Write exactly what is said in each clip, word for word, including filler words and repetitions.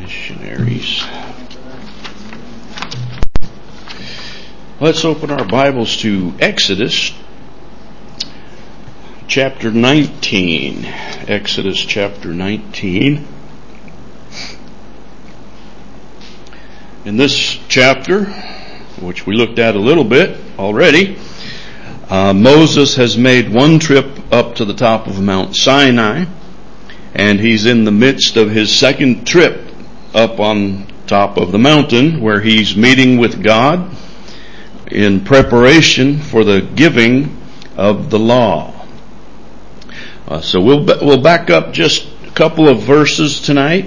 Missionaries. Let's open our Bibles to Exodus chapter nineteen. Exodus chapter nineteen. In this chapter, which we looked at a little bit already, uh, Moses has made one trip up to the top of Mount Sinai, and he's in the midst of his second trip up on top of the mountain where he's meeting with God in preparation for the giving of the law. Uh, so we'll we'll back up just a couple of verses tonight,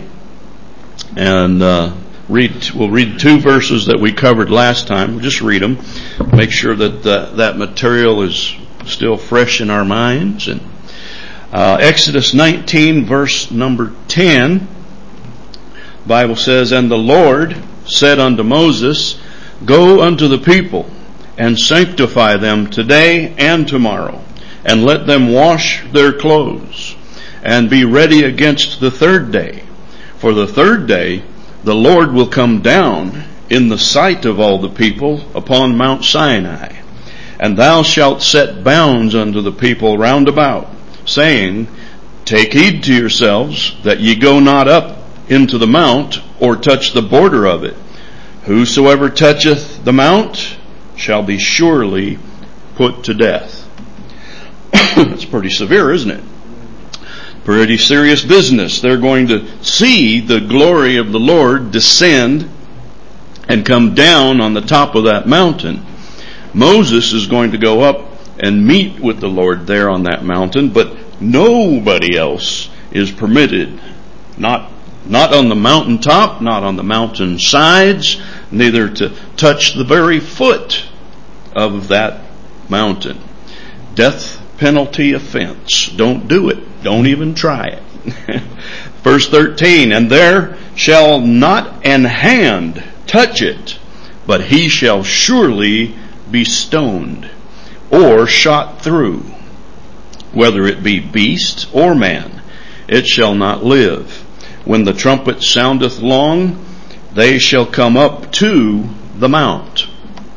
and uh, read. We'll read two verses that we covered last time. We'll just read them, make sure that uh, that material is still fresh in our minds. And uh, Exodus nineteen, verse number ten. The Bible says, "And the Lord said unto Moses, Go unto the people, and sanctify them today and tomorrow, and let them wash their clothes, and be ready against the third day. For the third day the Lord will come down in the sight of all the people upon Mount Sinai. And thou shalt set bounds unto the people round about, saying, Take heed to yourselves, that ye go not up into the mount, or touch the border of it. Whosoever toucheth the mount shall be surely put to death." That's pretty severe, isn't it? Pretty serious business. They're going to see the glory of the Lord descend and come down on the top of that mountain. Moses is going to go up and meet with the Lord there on that mountain, but nobody else is permitted. Not Not on the mountaintop, not on the mountain sides, neither to touch the very foot of that mountain. Death penalty offense. Don't do it. Don't even try it. Verse thirteen, "And there shall not an hand touch it, but he shall surely be stoned, or shot through. Whether it be beast or man, it shall not live. When the trumpet soundeth long, they shall come up to the mount."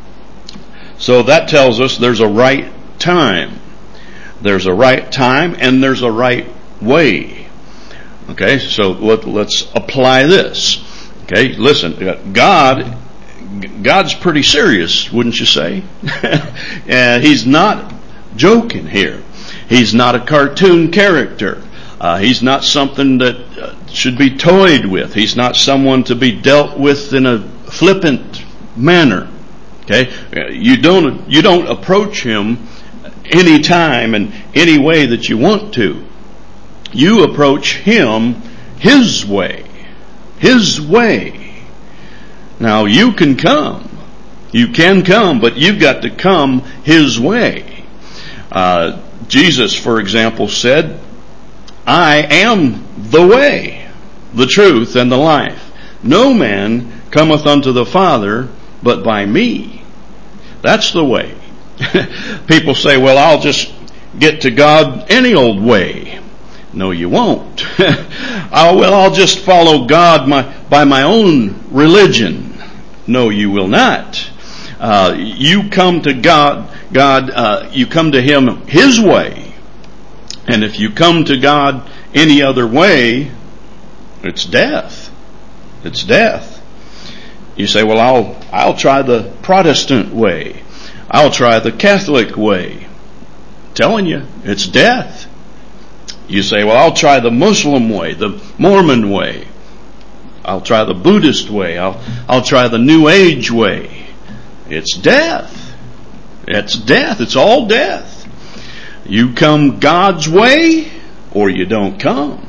So that tells us there's a right time. There's a right time and there's a right way. Okay, so let, let's apply this. Okay, listen, God, God's pretty serious, wouldn't you say? And He's not joking here. He's not a cartoon character. Uh, he's not something that uh, should be toyed with. He's not someone to be dealt with in a flippant manner. Okay, you don't you don't approach him any time and any way that you want to. You approach him his way, his way. Now you can come, you can come, but you've got to come his way. Uh, Jesus, for example, said, "I am the way, the truth, and the life. No man cometh unto the Father but by me." That's the way. People say, "Well, I'll just get to God any old way." No, you won't. oh, well, I'll just follow God my, by my own religion. No, you will not. Uh, you come to God, God, uh, you come to Him His way. And if you come to God any other way, it's death. It's death. You say, "Well, I'll I'll try the Protestant way. I'll try the Catholic way." I'm telling you, it's death. You say, "Well, I'll try the Muslim way, the Mormon way. I'll try the Buddhist way. I'll I'll try the New Age way." It's death. It's death. It's all death. You come God's way, or you don't come.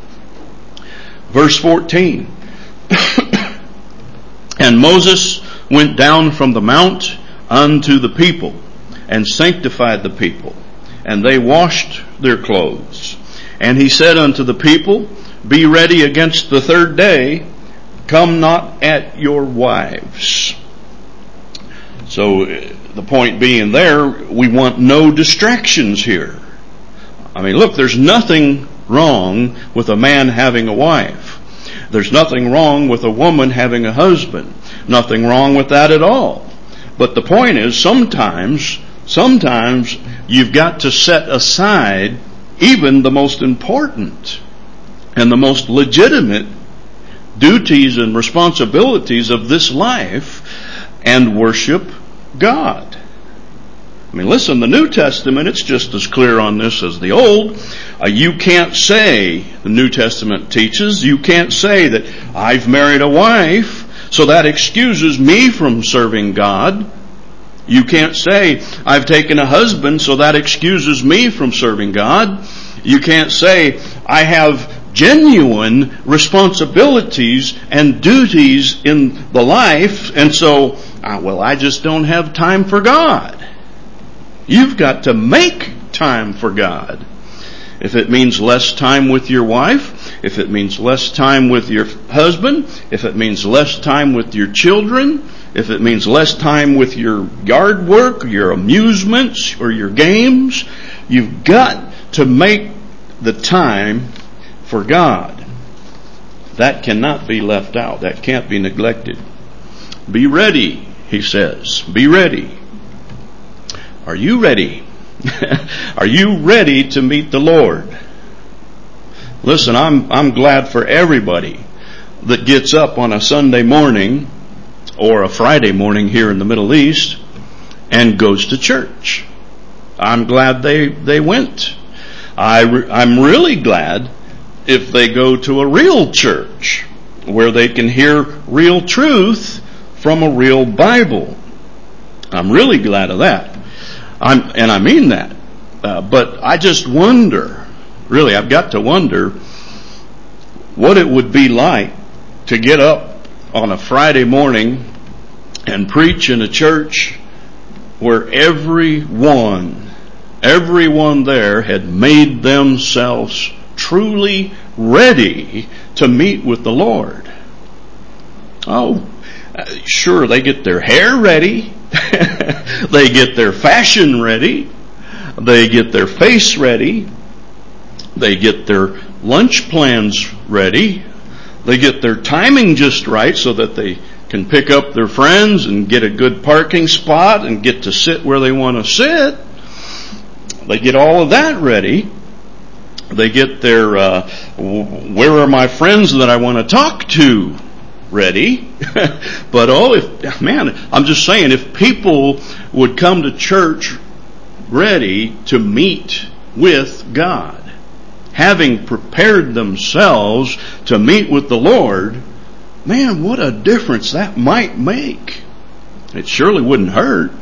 Verse fourteen. "And Moses went down from the mount unto the people, and sanctified the people, and they washed their clothes. And he said unto the people, Be ready against the third day, come not at your wives." So the point being there, we want no distractions here. I mean, look, there's nothing wrong with a man having a wife. There's nothing wrong with a woman having a husband. Nothing wrong with that at all. But the point is, sometimes, sometimes you've got to set aside even the most important and the most legitimate duties and responsibilities of this life and worship God. I mean, listen, the New Testament, it's just as clear on this as the Old. Uh, you can't say, the New Testament teaches, you can't say that I've married a wife, so that excuses me from serving God. You can't say, I've taken a husband, so that excuses me from serving God. You can't say, I have genuine responsibilities and duties in the life, and so, uh, well, I just don't have time for God. You've got to make time for God. If it means less time with your wife, if it means less time with your husband, if it means less time with your children, if it means less time with your yard work, or your amusements, or your games, you've got to make the time for God. That cannot be left out. That can't be neglected. Be ready, he says. Be ready. Are you ready? Are you ready to meet the Lord? Listen, I'm I'm glad for everybody that gets up on a Sunday morning or a Friday morning here in the Middle East and goes to church. I'm glad they they went. I re, I'm really glad if they go to a real church where they can hear real truth from a real Bible. I'm really glad of that. I'm, and I mean that. Uh, but I just wonder, really, I've got to wonder what it would be like to get up on a Friday morning and preach in a church where everyone, everyone there had made themselves truly ready to meet with the Lord. Oh, sure, they get their hair ready. They get their fashion ready. They get their face ready. They get their lunch plans ready. They get their timing just right so that they can pick up their friends and get a good parking spot and get to sit where they want to sit. They get all of that ready. They get their, uh, where are my friends that I want to talk to ready. But oh, if, man, I'm just saying, if people would come to church ready to meet with God, having prepared themselves to meet with the Lord, man, what a difference that might make. It surely wouldn't hurt.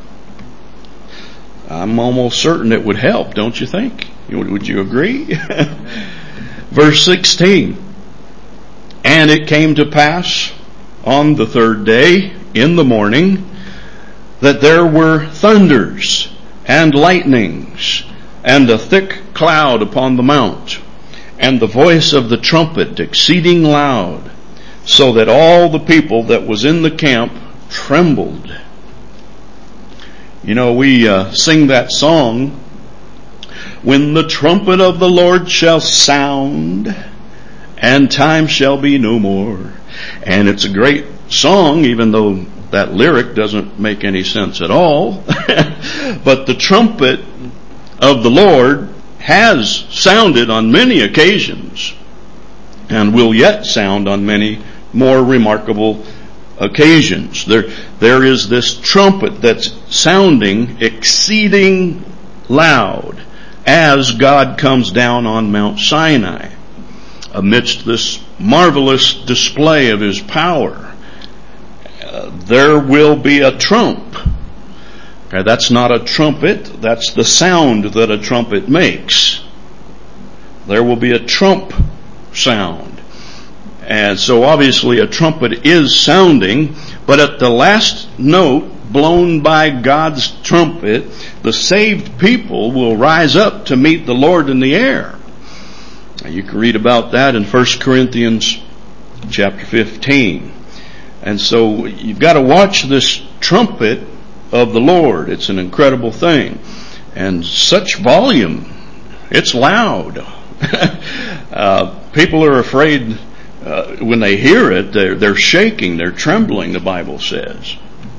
I'm almost certain it would help, don't you think? Would you agree? Verse sixteen. And it came to pass on the third day in the morning that there were thunders and lightnings and a thick cloud upon the mount, and the voice of the trumpet exceeding loud, so that all the people that was in the camp trembled. You know, we uh, sing that song, when the trumpet of the Lord shall sound, and time shall be no more. And it's a great song, even though that lyric doesn't make any sense at all. But the trumpet of the Lord has sounded on many occasions, and will yet sound on many more remarkable occasions. There, there is this trumpet that's sounding exceeding loud as God comes down on Mount Sinai, amidst this marvelous display of His power. Uh, there will be a trump. Okay, that's not a trumpet, that's the sound that a trumpet makes. There will be a trump sound. And so obviously a trumpet is sounding, but at the last note blown by God's trumpet, the saved people will rise up to meet the Lord in the air. You can read about that in First Corinthians chapter fifteen. And so you've got to watch this trumpet of the Lord. It's an incredible thing. And such volume. It's loud. uh, people are afraid uh, when they hear it, they're, they're shaking, they're trembling, the Bible says.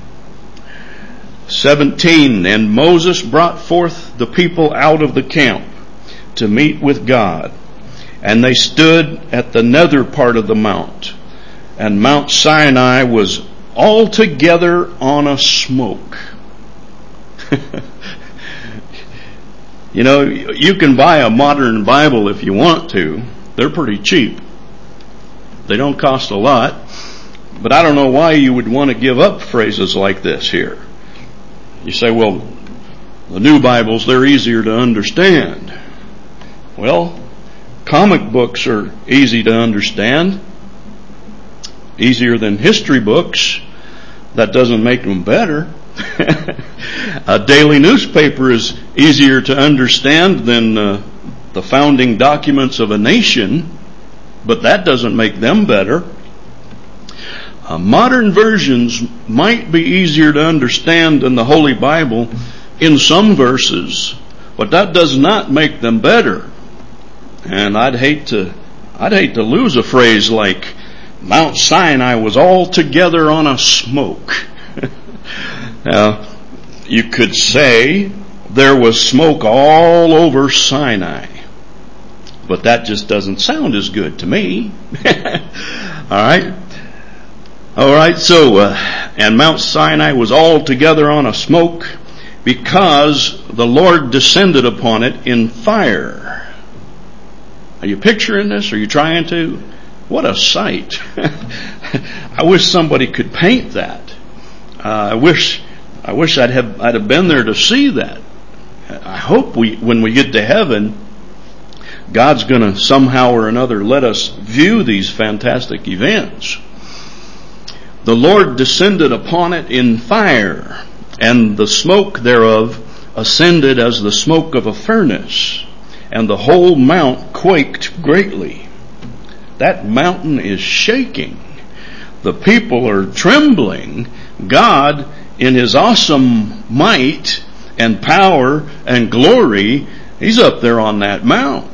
seventeen, and Moses brought forth the people out of the camp to meet with God. And they stood at the nether part of the mount. And Mount Sinai was altogether on a smoke. You know, you can buy a modern Bible if you want to. They're pretty cheap. They don't cost a lot. But I don't know why you would want to give up phrases like this here. You say, well, the new Bibles, they're easier to understand. Well, comic books are easy to understand. Easier than history books. That doesn't make them better. A daily newspaper is easier to understand than uh, the founding documents of a nation, but that doesn't make them better. Uh, modern versions might be easier to understand than the Holy Bible in some verses, but that does not make them better. And I'd hate to, I'd hate to lose a phrase like Mount Sinai was altogether on a smoke. Now, you could say there was smoke all over Sinai, but that just doesn't sound as good to me. All right. All right. So, uh, and Mount Sinai was altogether on a smoke because the Lord descended upon it in fire. Are you picturing this? Are you trying to? What a sight. I wish somebody could paint that. Uh, I wish, I wish I'd have, I'd have been there to see that. I hope we, when we get to heaven, God's gonna somehow or another let us view these fantastic events. The Lord descended upon it in fire, and the smoke thereof ascended as the smoke of a furnace, and the whole mount quaked greatly. That mountain is shaking. The people are trembling. God, in His awesome might and power and glory, He's up there on that mount.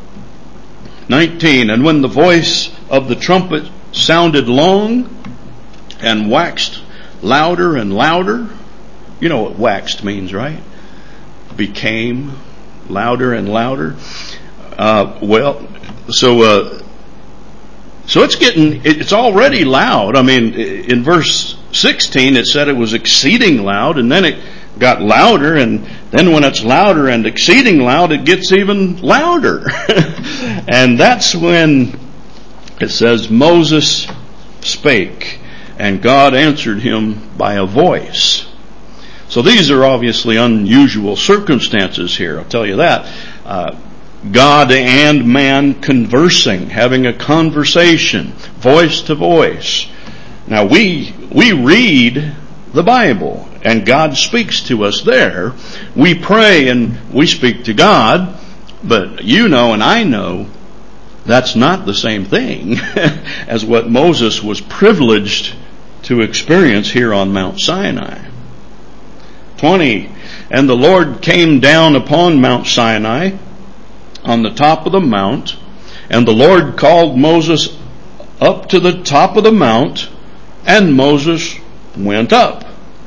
nineteen, and when the voice of the trumpet sounded long and waxed louder and louder, you know what waxed means, right? Became louder and louder. Uh, well, so, uh, so it's getting, it's already loud. I mean, in verse sixteen, it said it was exceeding loud, and then it got louder, and then when it's louder and exceeding loud, it gets even louder. And that's when it says Moses spake, and God answered him by a voice. So these are obviously unusual circumstances here, I'll tell you that. Uh, God and man conversing, having a conversation, voice to voice. Now we, we read the Bible, and God speaks to us there. We pray and we speak to God, but you know and I know that's not the same thing as what Moses was privileged to experience here on Mount Sinai. twenty, and the Lord came down upon Mount Sinai on the top of the mount, and the Lord called Moses up to the top of the mount, and Moses went up.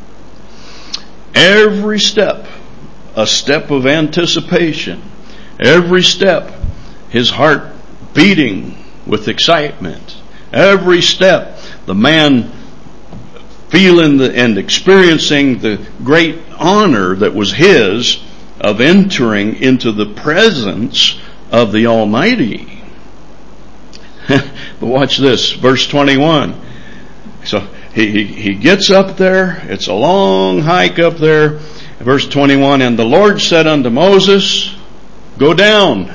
Every step, a step of anticipation. Every step, his heart beating with excitement. Every step, the man feeling the, and experiencing the great honor that was his of entering into the presence of the Almighty. But watch this, verse twenty-one. So he, he, he gets up there. It's a long hike up there. Verse twenty-one, and the Lord said unto Moses, go down.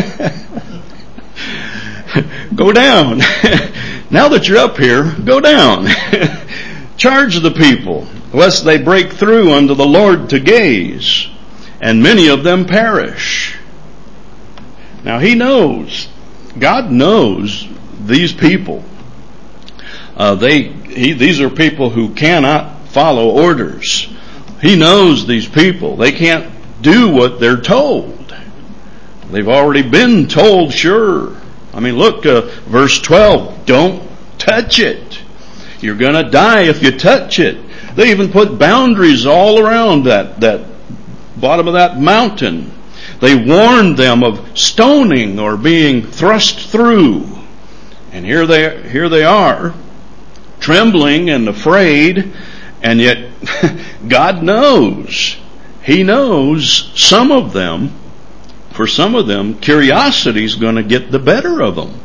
Go down. Now that you're up here, go down. Charge the people, lest they break through unto the Lord to gaze, and many of them perish. Now he knows, God knows these people. Uh, they, he, these are people who cannot follow orders. He knows these people. They can't do what they're told. They've already been told, sure, I mean, look, uh, verse twelve, don't touch it. You're going to die if you touch it. They even put boundaries all around that, that bottom of that mountain. They warned them of stoning or being thrust through. And here they, here they are, trembling and afraid, and yet God knows. He knows some of them, for some of them, curiosity is going to get the better of them.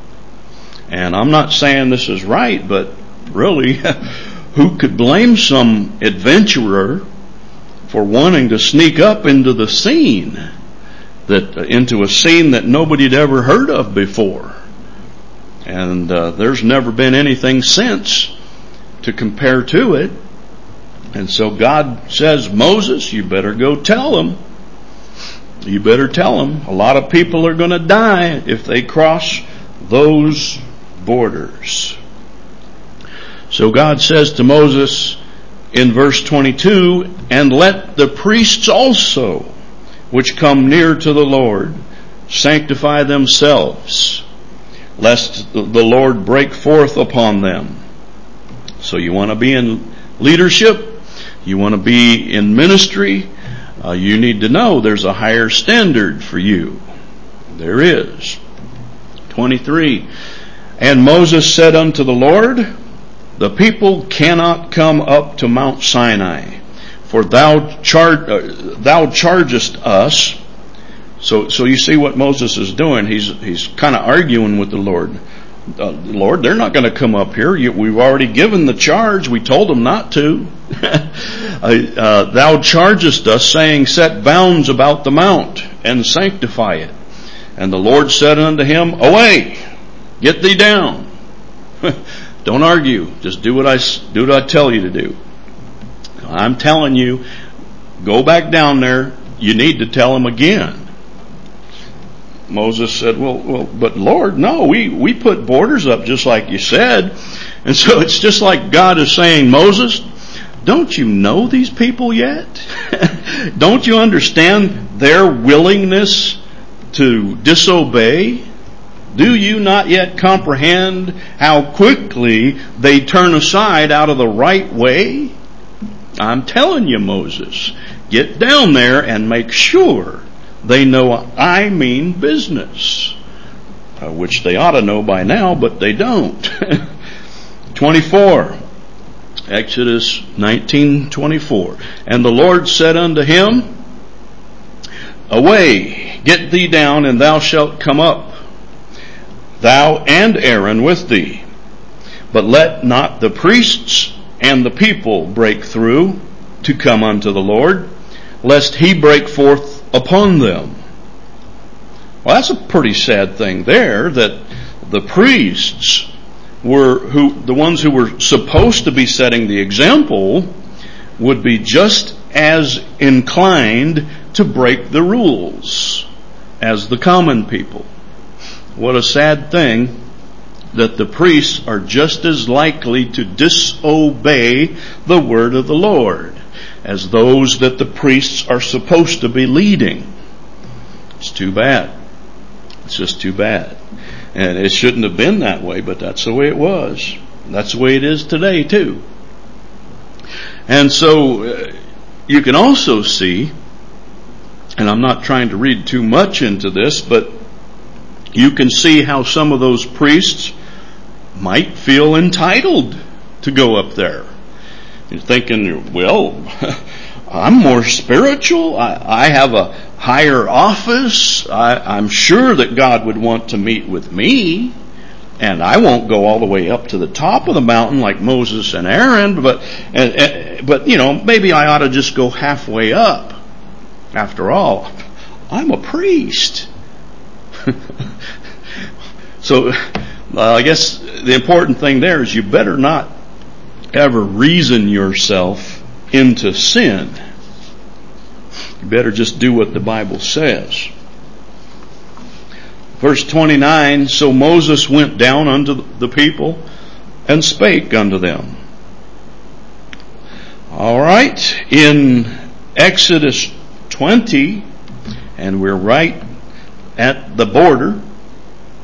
And I'm not saying this is right, but really, who could blame some adventurer for wanting to sneak up into the scene, that into a scene that nobody had ever heard of before? And uh, there's never been anything since to compare to it. And so God says, Moses, you better go tell them. You better tell them. A lot of people are going to die if they cross those borders. So God says to Moses in verse twenty-two, and let the priests also, which come near to the Lord, sanctify themselves, lest the Lord break forth upon them. So you want to be in leadership, you want to be in ministry, uh, you need to know there's a higher standard for you. There is. twenty-three, and Moses said unto the Lord, the people cannot come up to Mount Sinai, for thou char- uh, thou chargest us. So, so you see what Moses is doing. He's he's kind of arguing with the Lord. Uh, Lord, they're not going to come up here. You, we've already given the charge. We told them not to. uh, uh, thou chargest us, saying, set bounds about the mount and sanctify it. And the Lord said unto him, away, get thee down. Don't argue. Just do what I do what I tell you to do. I'm telling you, go back down there. You need to tell him again. Moses said, well, well, but Lord, no, we, we put borders up just like you said. And so it's just like God is saying, Moses, don't you know these people yet? Don't you understand their willingness to disobey? Do you not yet comprehend how quickly they turn aside out of the right way? I'm telling you, Moses, get down there and make sure they know I mean business, uh, which they ought to know by now, but they don't. twenty-four, Exodus nineteen twenty-four. And the Lord said unto him, away, get thee down, and thou shalt come up, thou and Aaron with thee. But let not the priests and the people break through to come unto the Lord, lest he break forth upon them. Well, that's a pretty sad thing there, that the priests were who the ones who were supposed to be setting the example would be just as inclined to break the rules as the common people. What a sad thing that the priests are just as likely to disobey the word of the Lord as those that the priests are supposed to be leading. It's too bad. It's just too bad. And it shouldn't have been that way, but that's the way it was. That's the way it is today too. And so uh, you can also see, and I'm not trying to read too much into this, but you can see how some of those priests might feel entitled to go up there. You're thinking, well, I'm more spiritual. I, I have a higher office. I, I'm sure that God would want to meet with me. And I won't go all the way up to the top of the mountain like Moses and Aaron, but, and, and, but you know, maybe I ought to just go halfway up. After all, I'm a priest. So, uh, I guess the important thing there is you better not ever reason yourself into sin. You better just do what the Bible says. Verse twenty-nine, so Moses went down unto the people and spake unto them. All right, in Exodus twenty, and we're right at the border,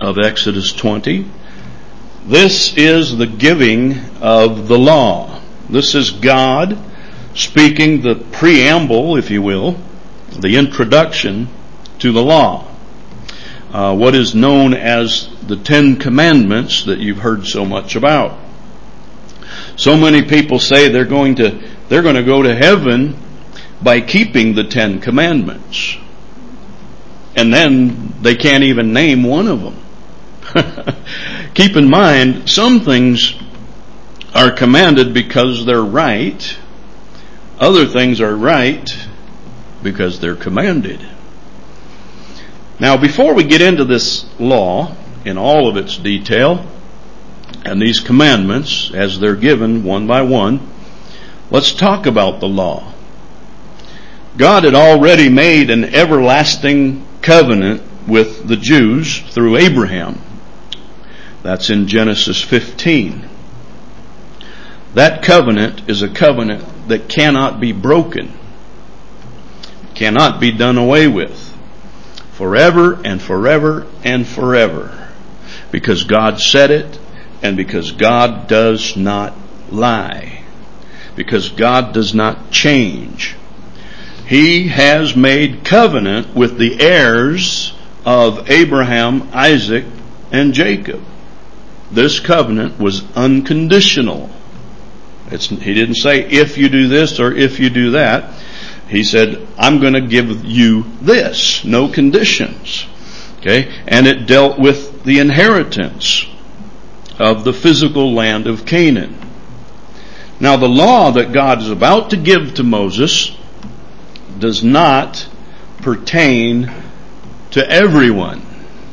of Exodus twenty. This is the giving of the law. This is God speaking the preamble, if you will, the introduction to the law. Uh, what is known as the Ten Commandments that you've heard so much about. So many people say they're going to they're going to go to heaven by keeping the Ten Commandments. And then they can't even name one of them. Keep in mind, some things are commanded because they're right. Other things are right because they're commanded. Now, before we get into this law in all of its detail, and these commandments as they're given one by one, let's talk about the law. God had already made an everlasting covenant with the Jews through Abraham. That's in Genesis fifteen. That covenant is a covenant that cannot be broken, cannot be done away with, forever and forever and forever, because God said it, and because God does not lie, because God does not change. He has made covenant with the heirs of Abraham, Isaac, and Jacob. This covenant was unconditional. It's, he didn't say, if you do this or if you do that. He said, I'm going to give you this. No conditions. Okay? And it dealt with the inheritance of the physical land of Canaan. Now, the law that God is about to give to Moses does not pertain to everyone.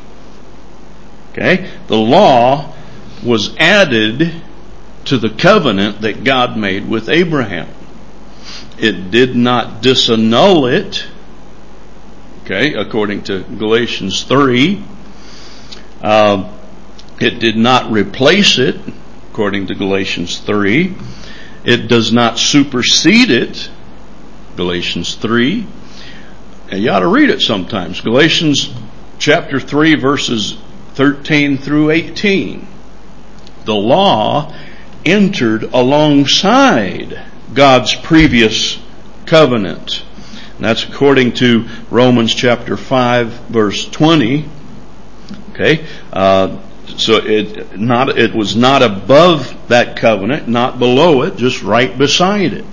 Okay? The law was added to the covenant that God made with Abraham. It did not disannul it, okay, according to Galatians three. Uh, it did not replace it, according to Galatians three. It does not supersede it, Galatians three. And you ought to read it sometimes. Galatians chapter three, verses thirteen through eighteen. The law entered alongside God's previous covenant. And that's according to Romans chapter five, verse twenty. Okay, uh, so it not it was not above that covenant, not below it, just right beside it.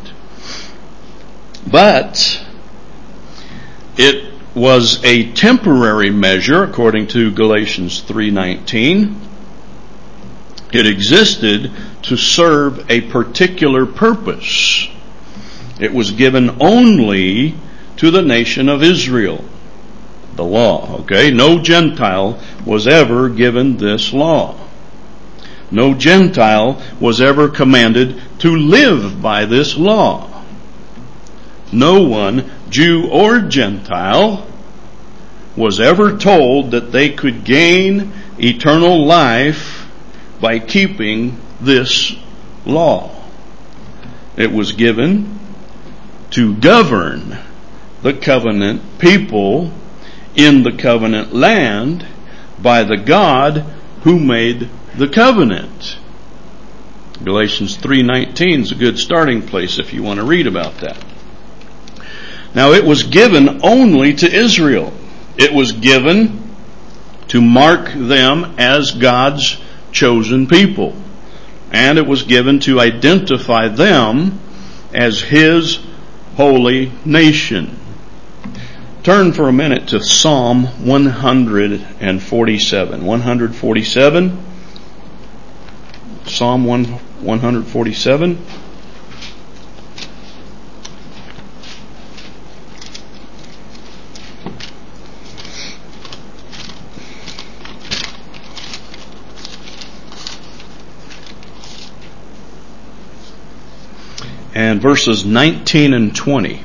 But it was a temporary measure, according to Galatians three nineteen. It existed to serve a particular purpose. It was given only to the nation of Israel. The law, okay? No Gentile was ever given this law. No Gentile was ever commanded to live by this law. No one, Jew or Gentile, was ever told that they could gain eternal life by keeping this law. It was given to govern the covenant people in the covenant land by the God who made the covenant. Galatians three nineteen is a good starting place if you want to read about that. Now, it was given only to Israel. It was given to mark them as God's chosen people. And it was given to identify them as His holy nation. Turn for a minute to Psalm one forty-seven. one forty-seven. Psalm one forty-seven. And verses nineteen and twenty.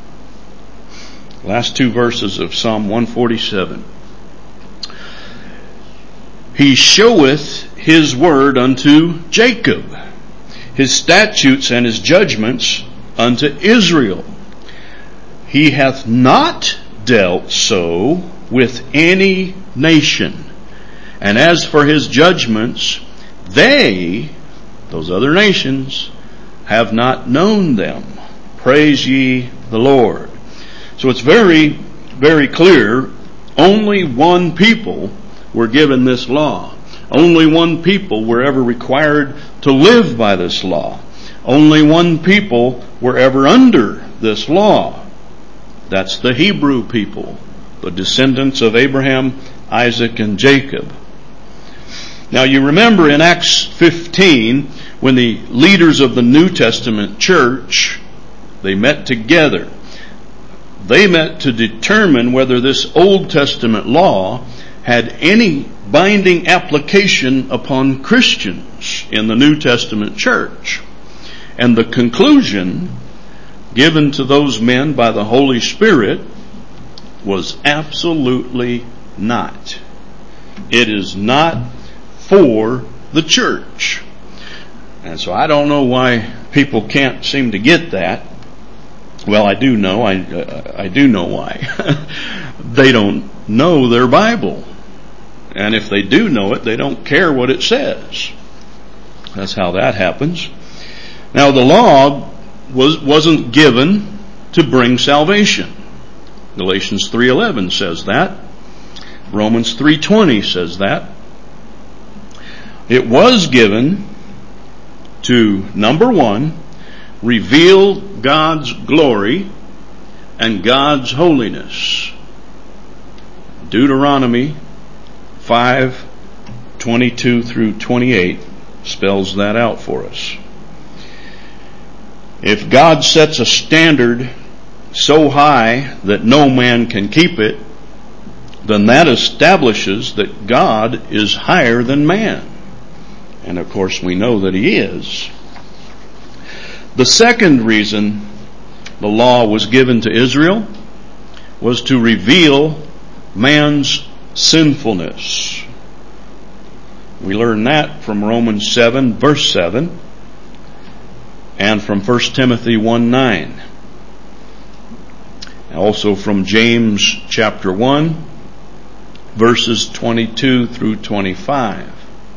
Last two verses of Psalm one forty-seven. He showeth His word unto Jacob, His statutes and His judgments unto Israel. He hath not dealt so with any nation, And as for his judgments, they, those other nations, have not known them. Praise ye the Lord. So it's very, very clear, only one people were given this law. Only one people were ever required to live by this law. Only one people were ever under this law. That's the Hebrew people, the descendants of Abraham, Isaac, and Jacob. Now you remember in Acts fifteen, when the leaders of the New Testament church, they met together. They met to determine whether this Old Testament law had any binding application upon Christians in the New Testament church. And the conclusion given to those men by the Holy Spirit was absolutely not. It is not for the church. And so I don't know why people can't seem to get that. Well, I do know. I, uh, I do know why. They don't know their Bible. And if they do know it, they don't care what it says. That's how that happens. Now, the law was, wasn't given to bring salvation. Galatians three eleven says that. Romans three twenty says that. It was given to, number one, reveal God's glory and God's holiness. Deuteronomy five twenty-two through twenty-eight spells that out for us. If God sets a standard so high that no man can keep it, then that establishes that God is higher than man. And of course we know that He is. The second reason the law was given to Israel was to reveal man's sinfulness. We learn that from Romans seven verse seven and from First Timothy one nine. Also from James chapter one verses twenty-two through twenty-five.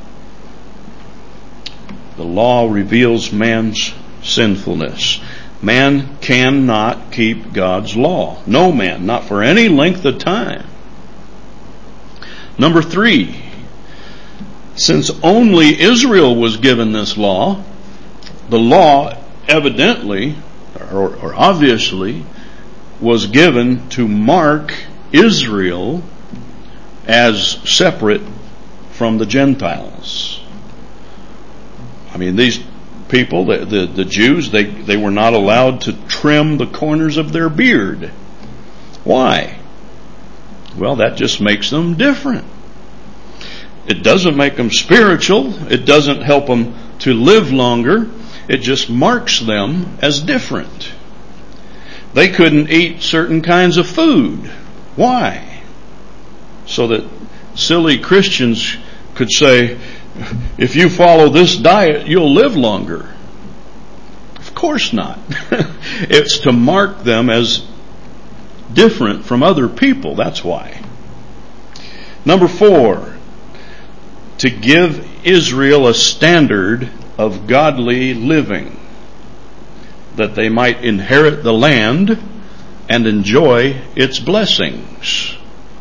The law reveals man's sinfulness. Man cannot keep God's law. No man, not for any length of time. Number three, since only Israel was given this law, the law evidently, or, or obviously, was given to mark Israel as separate from the Gentiles. I mean, these people, the, the, the Jews, they, they were not allowed to trim the corners of their beard. Why? Well, that just makes them different. It doesn't make them spiritual. It doesn't help them to live longer. It just marks them as different. They couldn't eat certain kinds of food. Why? So that silly Christians could say, if you follow this diet, you'll live longer. Of course not. It's to mark them as different from other people. That's why. Number four, to give Israel a standard of godly living, that they might inherit the land and enjoy its blessings.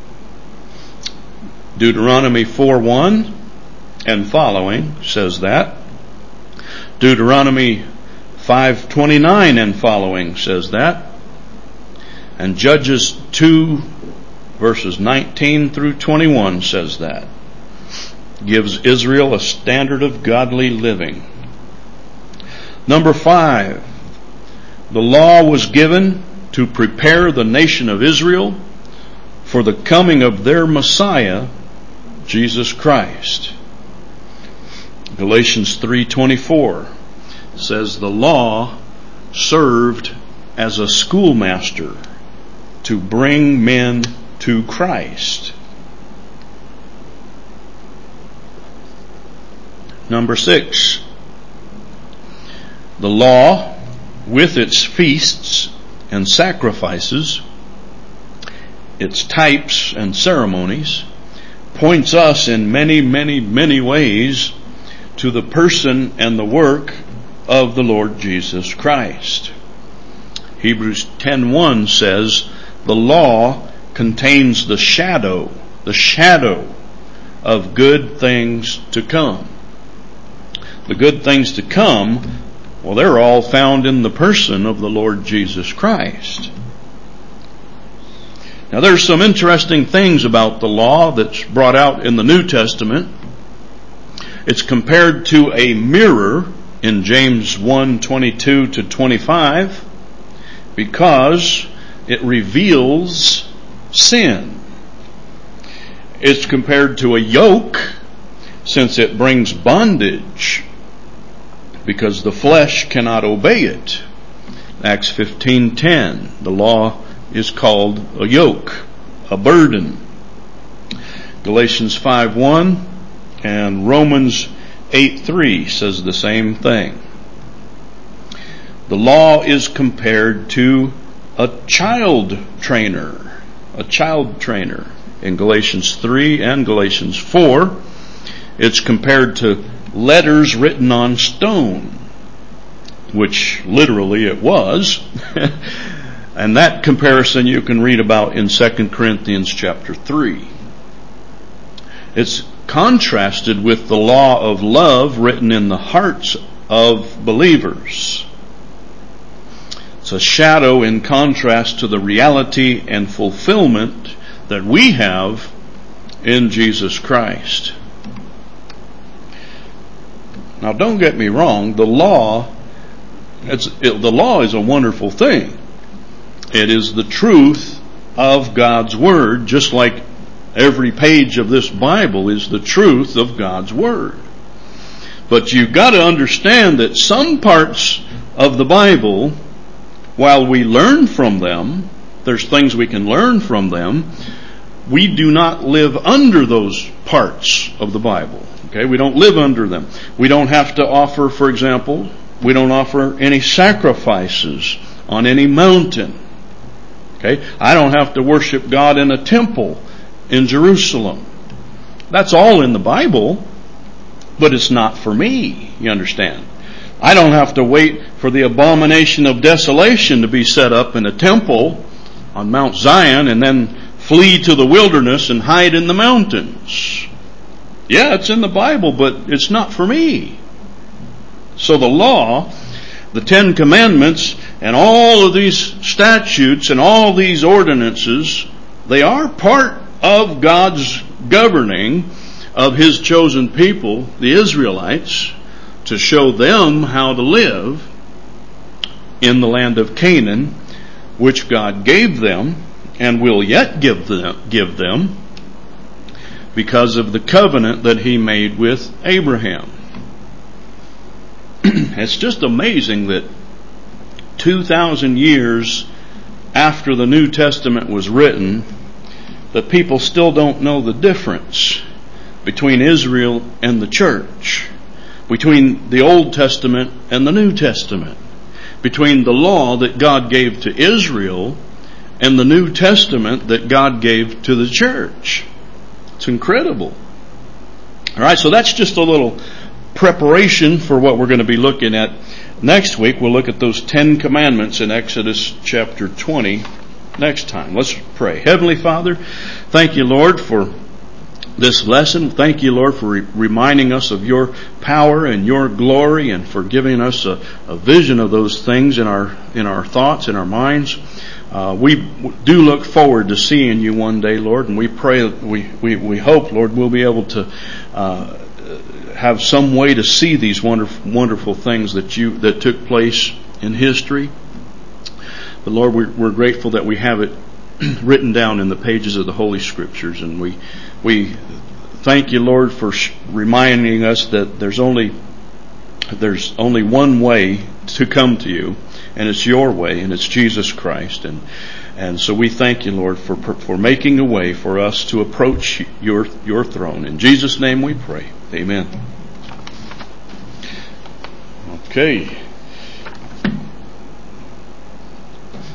Deuteronomy four one and following says that. Deuteronomy five twenty-nine and following says that. And Judges two verses nineteen through twenty-one says that. Gives Israel a standard of godly living. Number five, the law was given to prepare the nation of Israel for the coming of their Messiah, Jesus Christ. Galatians three twenty-four says the law served as a schoolmaster to bring men to Christ. Number six, the law, with its feasts and sacrifices, its types and ceremonies, points us in many, many, many ways to the person and the work of the Lord Jesus Christ. Hebrews ten one says, the law contains the shadow, the shadow of good things to come. The good things to come, well, they're all found in the person of the Lord Jesus Christ. Now, there's some interesting things about the law that's brought out in the New Testament. It's compared to a mirror in James one twenty-two to twenty-five because it reveals sin. It's compared to a yoke since it brings bondage because the flesh cannot obey it. Acts fifteen ten, the law is called a yoke, a burden. Galatians five one and Romans eight three says the same thing. The law is compared to a child trainer, a child trainer. In Galatians three and Galatians four, it's compared to letters written on stone, which literally it was. And that comparison you can read about in Second Corinthians chapter three. It's contrasted with the law of love written in the hearts of believers. It's a shadow in contrast to the reality and fulfillment that we have in Jesus Christ. Now, don't get me wrong, the law, it's, it, the law is a wonderful thing. It is the truth of God's Word, just like every page of this Bible is the truth of God's Word. But you've got to understand that some parts of the Bible, while we learn from them, there's things we can learn from them, we do not live under those parts of the Bible. Okay, we don't live under them. We don't have to offer, for example, we don't offer any sacrifices on any mountain. Okay, I don't have to worship God in a temple in Jerusalem. That's all in the Bible, but it's not for me, you understand. I don't have to wait for the abomination of desolation to be set up in a temple on Mount Zion and then flee to the wilderness and hide in the mountains. Yeah, it's in the Bible, but it's not for me. So the law, the Ten Commandments, and all of these statutes and all these ordinances, they are part of God's governing of His chosen people, the Israelites, to show them how to live in the land of Canaan, which God gave them and will yet give them, give them because of the covenant that He made with Abraham. It's just amazing that two thousand years after the New Testament was written, that people still don't know the difference between Israel and the church, between the Old Testament and the New Testament, between the law that God gave to Israel and the New Testament that God gave to the church. It's incredible. All right, so that's just a little preparation for what we're going to be looking at next week. We'll look at those Ten Commandments in Exodus chapter twenty next time. Let's pray. Heavenly Father, thank you, Lord, for this lesson. Thank you, Lord, for re- reminding us of your power and your glory and for giving us a, a vision of those things in our in our thoughts, in our minds. Uh, we do look forward to seeing you one day, Lord, and we pray, we, we, we hope, Lord, we'll be able to uh, have some way to see these wonderful, wonderful things that you that took place in history. But Lord, we're, we're grateful that we have it written down in the pages of the Holy Scriptures, and we we thank you, Lord, for sh- reminding us that there's only there's only one way to come to you, and it's your way, and it's Jesus Christ, and and so we thank you, Lord, for for making a way for us to approach your your throne. In Jesus' name we pray. Amen. Okay.